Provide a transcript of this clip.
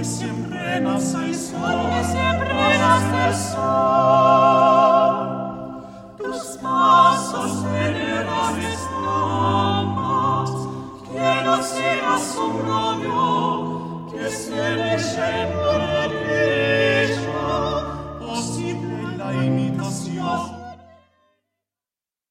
siempre nace el sol, que siempre nace el sol. Tus pasos veneran estampas, que no siga su radio, que se le lleve